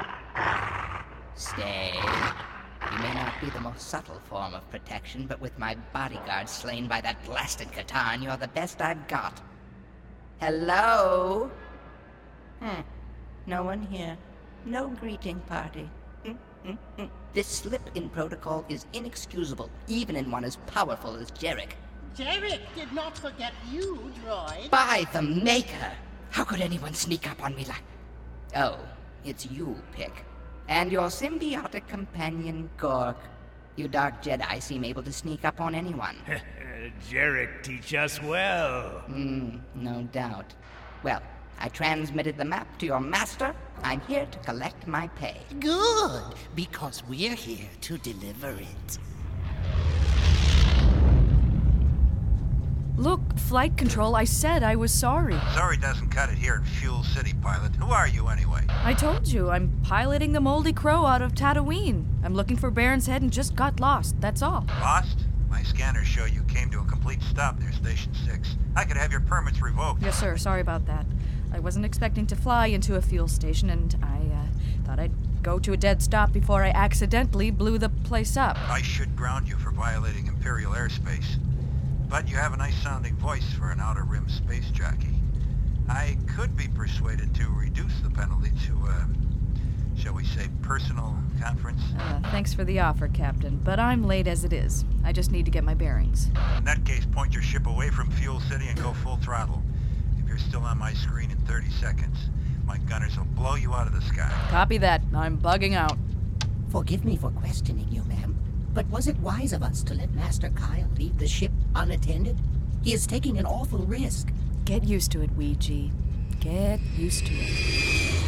Stay. You may not be the most subtle form of protection, but with my bodyguard slain by that blasted Katarn, you're the best I've got. Hello? Hmm. No one here. No greeting party. Mm-mm-mm. This slip in protocol is inexcusable, even in one as powerful as Jarek. Jarek did not forget you, droid. By the Maker! How could anyone sneak up on me like... Oh, it's you, Pick. And your symbiotic companion, Gork. You Dark Jedi seem able to sneak up on anyone. Jarek teach us well. Hmm, no doubt. Well, I transmitted the map to your master. I'm here to collect my pay. Good, because we're here to deliver it. Look, Flight Control, I said I was sorry. Sorry doesn't cut it here at Fuel City, pilot. Who are you, anyway? I told you, I'm piloting the Moldy Crow out of Tatooine. I'm looking for Baron's Head and just got lost, that's all. Lost? My scanners show you came to a complete stop near Station six. I could have your permits revoked. Yes, sir, sorry about that. I wasn't expecting to fly into a fuel station, and I uh, thought I'd go to a dead stop before I accidentally blew the place up. I should ground you for violating Imperial airspace. But you have a nice-sounding voice for an Outer Rim space jockey. I could be persuaded to reduce the penalty to, uh, shall we say, personal conference. Uh, thanks for the offer, Captain, but I'm late as it is. I just need to get my bearings. In that case, point your ship away from Fuel City and go full throttle. If you're still on my screen in thirty seconds, my gunners will blow you out of the sky. Copy that. I'm bugging out. Forgive me for questioning you, ma'am. But was it wise of us to let Master Kyle leave the ship unattended? He is taking an awful risk. Get used to it, Ouija. Get used to it.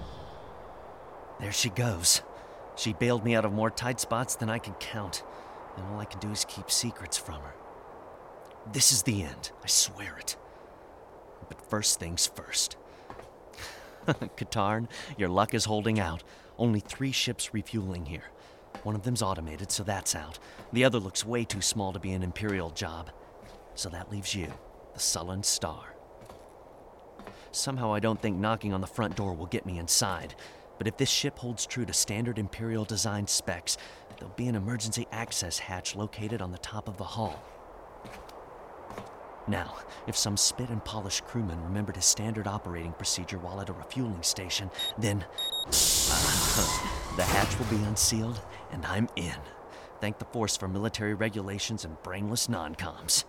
There she goes. She bailed me out of more tight spots than I can count. then all I can do is keep secrets from her. This is the end, I swear it. But first things first. Katarn, your luck is holding out. Only three ships refueling here. One of them's automated, so that's out. The other looks way too small to be an Imperial job. So that leaves you, the Sullen Star. Somehow I don't think knocking on the front door will get me inside. But if this ship holds true to standard Imperial design specs, there'll be an emergency access hatch located on the top of the hull. Now, if some spit and polished crewman remembered his standard operating procedure while at a refueling station, then uh, the hatch will be unsealed and I'm in. Thank the Force for military regulations and brainless non-coms.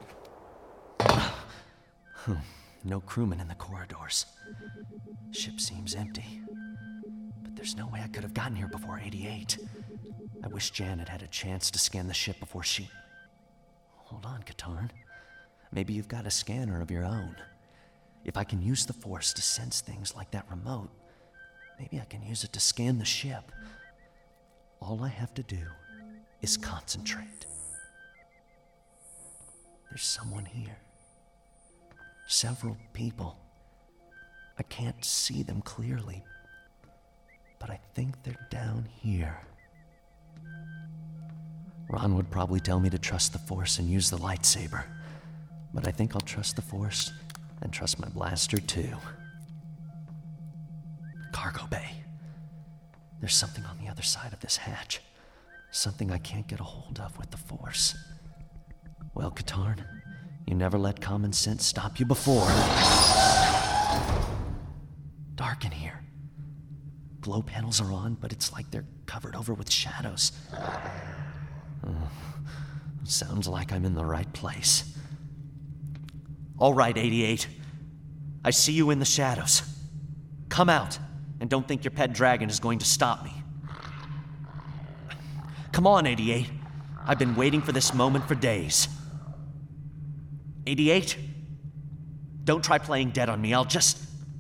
No crewmen in the corridors. Ship seems empty. But there's no way I could have gotten here before eighty-eight. I wish Janet had a chance to scan the ship before she... Hold on, Katarn. Maybe you've got a scanner of your own. If I can use the Force to sense things like that remote, maybe I can use it to scan the ship. All I have to do is concentrate. There's someone here. Several people. I can't see them clearly, but I think they're down here. Ron would probably tell me to trust the Force and use the lightsaber, but I think I'll trust the Force and trust my blaster too. Cargo bay. There's something on the other side of this hatch. Something I can't get a hold of with the Force. Well, Katarn, you never let common sense stop you before. Dark in here. Glow panels are on, but it's like they're covered over with shadows. Oh, sounds like I'm in the right place. All right, eighty-eight. I see you in the shadows. Come out, and don't think your pet dragon is going to stop me. Come on, eighty-eight. I've been waiting for this moment for days. eighty-eight? Don't try playing dead on me, I'll just...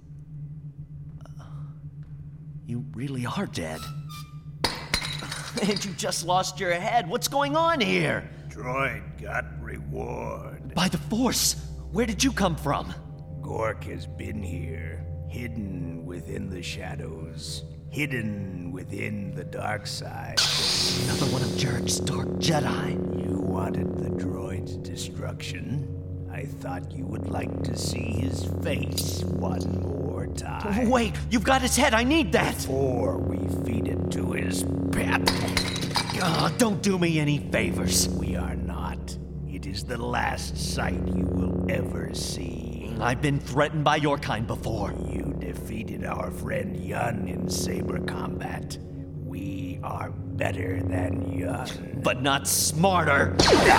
You really are dead. And you just lost your head. What's going on here? Droid got reward. By the Force! Where did you come from? Gork has been here, hidden within the shadows, hidden within the dark side. Another one of Jarek's dark Jedi. You wanted the droid's destruction. I thought you would like to see his face one more time. Wait, you've got his head. I need that. Before we feed it to his pet. Oh, don't do me any favors. We are not. It is the last sight you will ever see. I've been threatened by your kind before. You defeated our friend Yun in saber combat. We are better than Yun. But not smarter.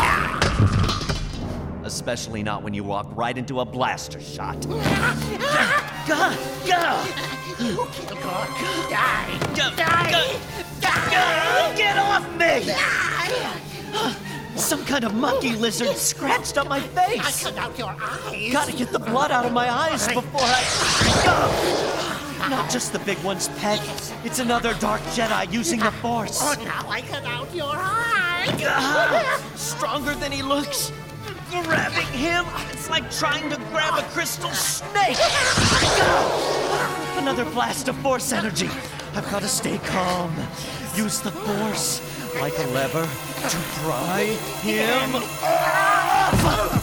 Especially not when you walk right into a blaster shot. Go! Go! You kill Gork, you die! Go! Die! Go! Die! Go! Get off me! Die! Some kind of monkey lizard scratched up my face! I cut out your eyes! Gotta get the blood out of my eyes before I... Go! Not just the big one's pet. It's another dark Jedi using the Force. Oh, now I cut out your eyes! Ah, stronger than he looks. Grabbing him, it's like trying to grab a crystal snake. Another blast of Force energy. I've got to stay calm. Use the Force like a lever to pry him up.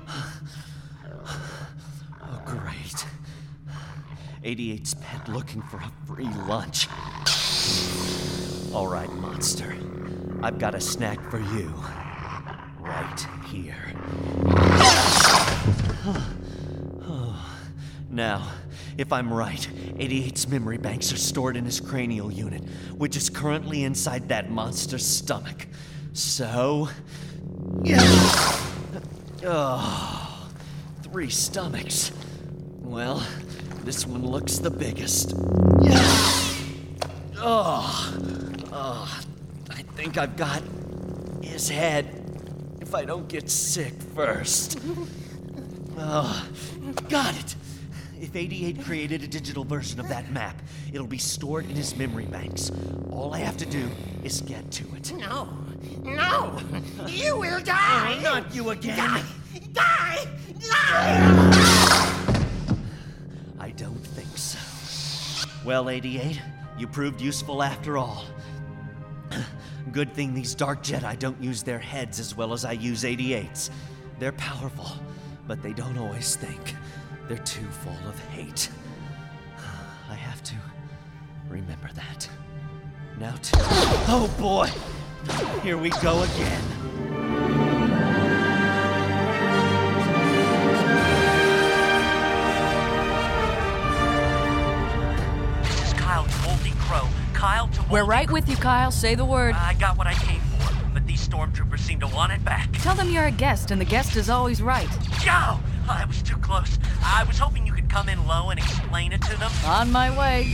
Oh, great. eighty-eight's pet looking for a free lunch. All right, monster. I've got a snack for you. Right here. Now, if I'm right, eighty-eight's memory banks are stored in his cranial unit, which is currently inside that monster's stomach. So... Oh, three stomachs. Well, this one looks the biggest. Oh, oh, I think I've got his head. If I don't get sick first. Oh, got it. If eighty-eight created a digital version of that map, it'll be stored in his memory banks. All I have to do is get to it. No. No! You will die! Oh, not you again! Die! Die! Die! I don't think so. Well, eighty-eight, you proved useful after all. Good thing these Dark Jedi don't use their heads as well as I use eighty-eights. They're powerful, but they don't always think. They're too full of hate. I have to remember that. Now to... Oh boy! Here we go again. This is Kyle to Moldy Crow. Kyle to Moldy We're right with you, Kyle. Say the word. I got what I came for, but these stormtroopers seem to want it back. Tell them you're a guest, and the guest is always right. Yo! I was too close. I was hoping you could come in low and explain it to them. On my way.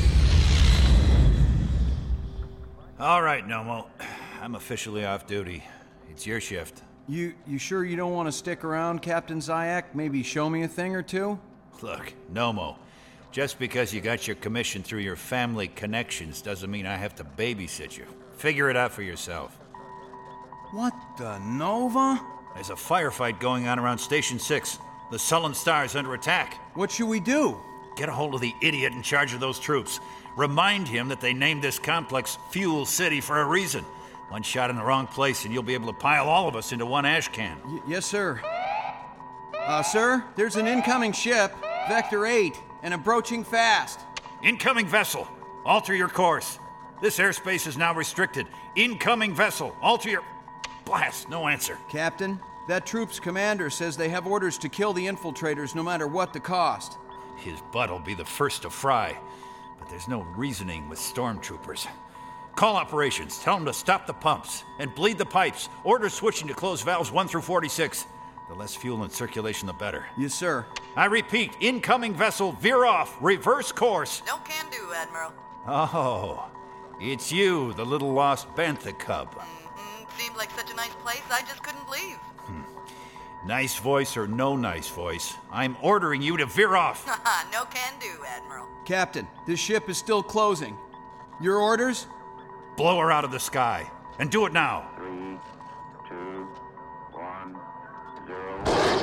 All right, Nomo. I'm officially off duty. It's your shift. You you sure you don't want to stick around, Captain Zayak? Maybe show me a thing or two? Look, Nomo, just because you got your commission through your family connections doesn't mean I have to babysit you. Figure it out for yourself. What the Nova? There's a firefight going on around Station six. The Sullen Star's under attack. What should we do? Get a hold of the idiot in charge of those troops. Remind him that they named this complex Fuel City for a reason. One shot in the wrong place and you'll be able to pile all of us into one ash can. Y- yes, sir. Uh, sir, there's an incoming ship, Vector eight, and approaching fast. Incoming vessel, alter your course. This airspace is now restricted. Incoming vessel, alter your... Blast, no answer. Captain, that troop's commander says they have orders to kill the infiltrators no matter what the cost. His butt'll be the first to fry. But there's no reasoning with stormtroopers. Call operations, tell them to stop the pumps and bleed the pipes. Order switching to close valves one through forty-six. The less fuel in circulation, the better. Yes, sir. I repeat, incoming vessel, veer off, reverse course. No can do, Admiral. Oh, it's you, the little lost bantha cub. Mm-hmm. Seemed like such a nice place, I just couldn't leave. Hmm. Nice voice or no nice voice, I'm ordering you to veer off. No can do, Admiral. Captain, this ship is still closing. Your orders? Blow her out of the sky. And do it now. Three, two, one, zero.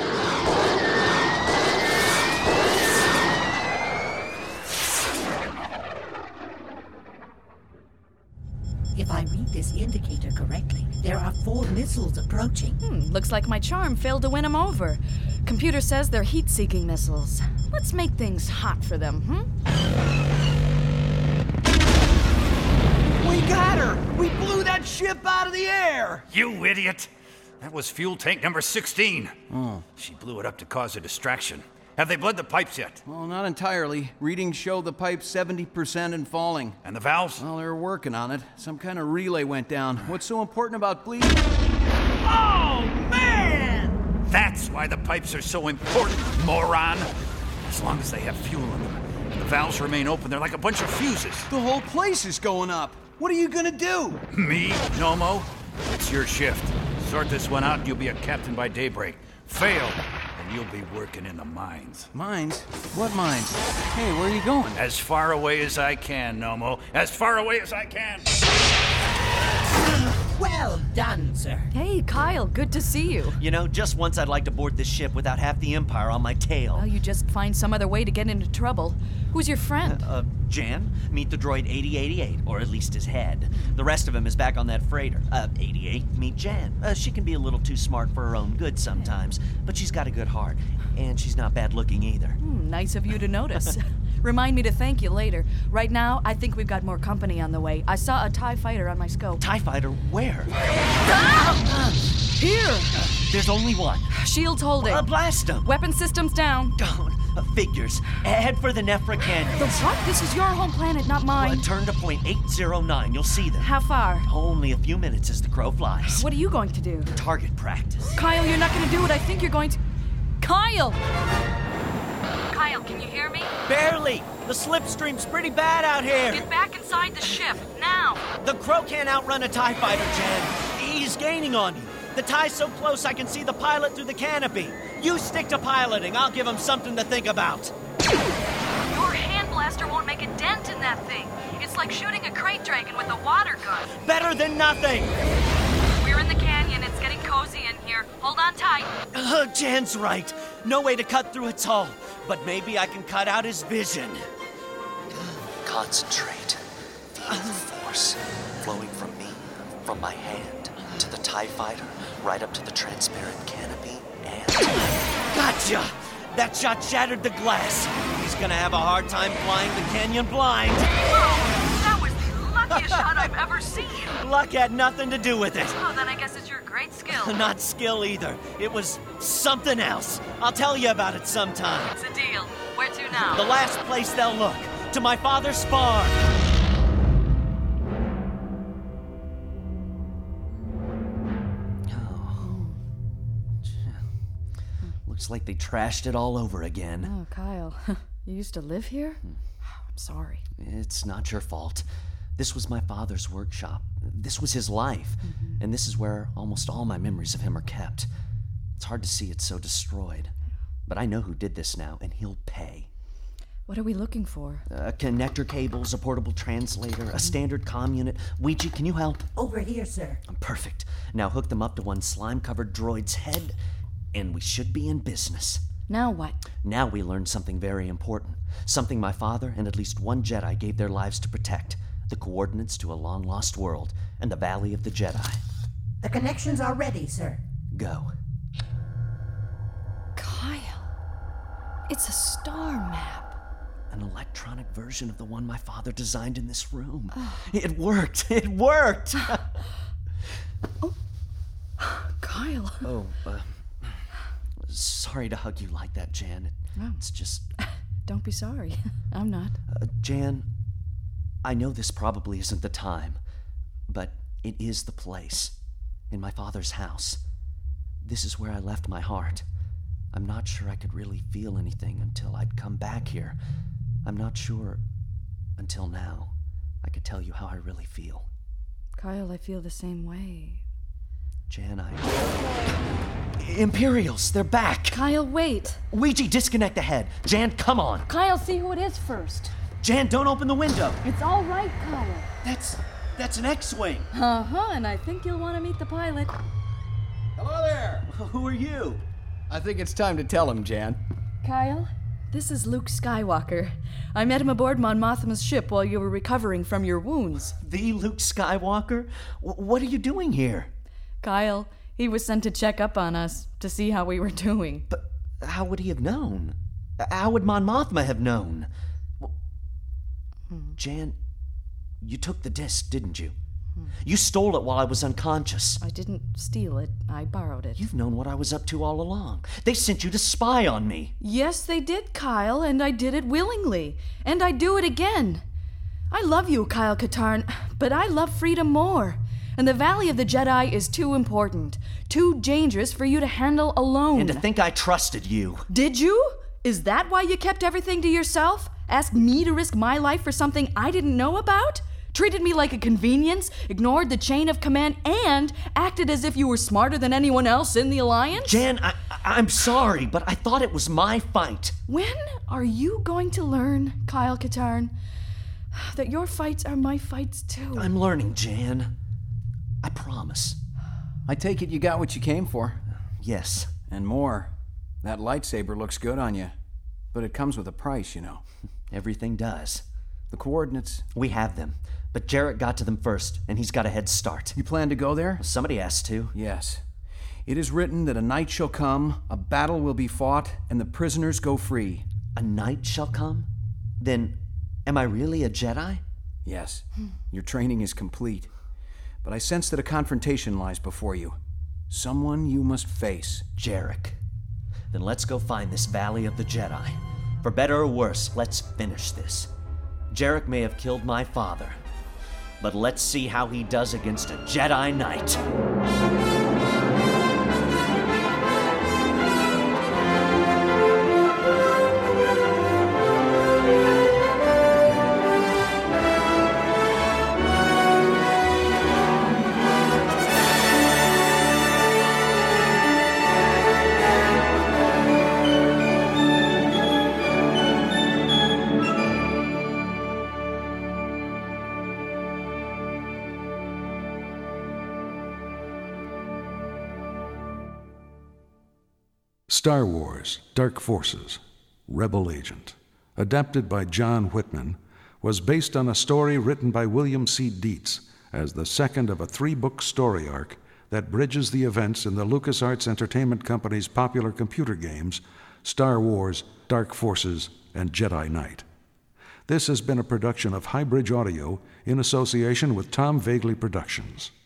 If I read this indicator correctly, there are four missiles approaching. Hmm, looks like my charm failed to win them over. Computer says they're heat-seeking missiles. Let's make things hot for them, hmm? We got her! We blew that ship out of the air! You idiot! That was fuel tank number sixteen. Oh. She blew it up to cause a distraction. Have they bled the pipes yet? Well, not entirely. Readings show the pipe's seventy percent and falling. And the valves? Well, they're working on it. Some kind of relay went down. What's so important about bleeding? Oh, man! That's why the pipes are so important, moron! As long as they have fuel in them, and the valves remain open, they're like a bunch of fuses. The whole place is going up. What are you gonna do? Me, Nomo? It's your shift. Sort this one out and you'll be a captain by daybreak. Fail, and you'll be working in the mines. Mines? What mines? Hey, where are you going? As far away as I can, Nomo. As far away as I can. Well done, sir. Hey, Kyle, good to see you. You know, just once I'd like to board this ship without half the Empire on my tail. Well, you just find some other way to get into trouble. Who's your friend? Uh, uh Jan, meet the droid eighty eighty-eight, or at least his head. The rest of him is back on that freighter. Uh, eighty-eight, meet Jan. Uh, she can be a little too smart for her own good sometimes, but she's got a good heart, and she's not bad looking either. Hmm, nice of you to notice. Remind me to thank you later. Right now, I think we've got more company on the way. I saw a TIE fighter on my scope. TIE fighter? Where? Ah! Here! There's only one. Shields holding. Uh, blast them! Weapon systems down. Down. Uh, figures. Head for the Nefra Canyon. The what? This is your home planet, not mine. Well, turn to point eight zero nine. You'll see them. How far? Only a few minutes as the crow flies. What are you going to do? Target practice. Kyle, you're not going to do what I think you're going to... Kyle! Kyle, can you hear me? Barely. The slipstream's pretty bad out here. Get back inside the ship, now. The crow can't outrun a TIE fighter, Jan. He's gaining on you. The TIE's so close I can see the pilot through the canopy. You stick to piloting. I'll give him something to think about. blaster won't make a dent in that thing. It's like shooting a crate dragon with a water gun. Better than nothing! We're in the canyon. It's getting cozy in here. Hold on tight. Uh, Jan's right. No way to cut through its hull, but maybe I can cut out his vision. Concentrate. Feel the force flowing from me, from my hand, to the TIE fighter, right up to the transparent canopy, and... Gotcha! That shot shattered the glass. He's gonna have a hard time flying the canyon blind. Whoa! That was the luckiest shot I've ever seen. Luck had nothing to do with it. Oh, then I guess it's your great skill. Not skill either. It was something else. I'll tell you about it sometime. It's a deal. Where to now? The last place they'll look. To my father's farm. Looks like they trashed it all over again. Oh, Kyle. You used to live here? I'm sorry. It's not your fault. This was my father's workshop. This was his life. Mm-hmm. And this is where almost all my memories of him are kept. It's hard to see it so destroyed. But I know who did this now, and he'll pay. What are we looking for? Uh, connector cables, a portable translator, mm-hmm. a standard comm unit. Ouija, can you help? Over here, sir. Perfect. Now hook them up to one slime-covered droid's head, and we should be in business. Now what? Now we learned something very important. Something my father and at least one Jedi gave their lives to protect. The coordinates to a long-lost world and the Valley of the Jedi. The connections are ready, sir. Go. Kyle, it's a star map. An electronic version of the one my father designed in this room. Oh. It worked! It worked! Oh, Kyle. Oh, uh... Sorry to hug you like that, Jan. It, oh. It's just... Don't be sorry. I'm not. Uh, Jan, I know this probably isn't the time, but it is the place. In my father's house. This is where I left my heart. I'm not sure I could really feel anything until I'd come back here. I'm not sure until now I could tell you how I really feel. Kyle, I feel the same way. Jan, I... Imperials, they're back! Kyle, wait! Ouija, disconnect the head. Jan, come on! Kyle, see who it is first. Jan, don't open the window! It's all right, Kyle. That's... that's an X-Wing! Uh-huh, and I think you'll want to meet the pilot. Hello there! Who are you? I think it's time to tell him, Jan. Kyle, this is Luke Skywalker. I met him aboard Mon Mothma's ship while you were recovering from your wounds. The Luke Skywalker? W- what are you doing here? Kyle, he was sent to check up on us, to see how we were doing. But how would he have known? How would Mon Mothma have known? Well, hmm. Jan, you took the disc, didn't you? Hmm. You stole it while I was unconscious. I didn't steal it. I borrowed it. You've known what I was up to all along. They sent you to spy on me. Yes, they did, Kyle, and I did it willingly. And I'd do it again. I love you, Kyle Katarn, but I love freedom more. And the Valley of the Jedi is too important, too dangerous for you to handle alone. And to think I trusted you. Did you? Is that why you kept everything to yourself? Asked me to risk my life for something I didn't know about? Treated me like a convenience, ignored the chain of command, and acted as if you were smarter than anyone else in the Alliance? Jan, I, I'm sorry, but I thought it was my fight. When are you going to learn, Kyle Katarn, that your fights are my fights too? I'm learning, Jan. I promise. I take it you got what you came for. Yes. And more. That lightsaber looks good on you. But it comes with a price, you know. Everything does. The coordinates? We have them. But Jarrett got to them first, and he's got a head start. You plan to go there? Somebody has to. Yes. It is written that a night shall come, a battle will be fought, and the prisoners go free. A night shall come? Then, am I really a Jedi? Yes. Your training is complete. But I sense that a confrontation lies before you. Someone you must face. Jarek. Then let's go find this Valley of the Jedi. For better or worse, let's finish this. Jarek may have killed my father, but let's see how he does against a Jedi Knight. Star Wars, Dark Forces, Rebel Agent, adapted by John Whitman, was based on a story written by William C. Dietz as the second of a three-book story arc that bridges the events in the LucasArts Entertainment Company's popular computer games Star Wars, Dark Forces, and Jedi Knight. This has been a production of Highbridge Audio in association with Tom Vagley Productions.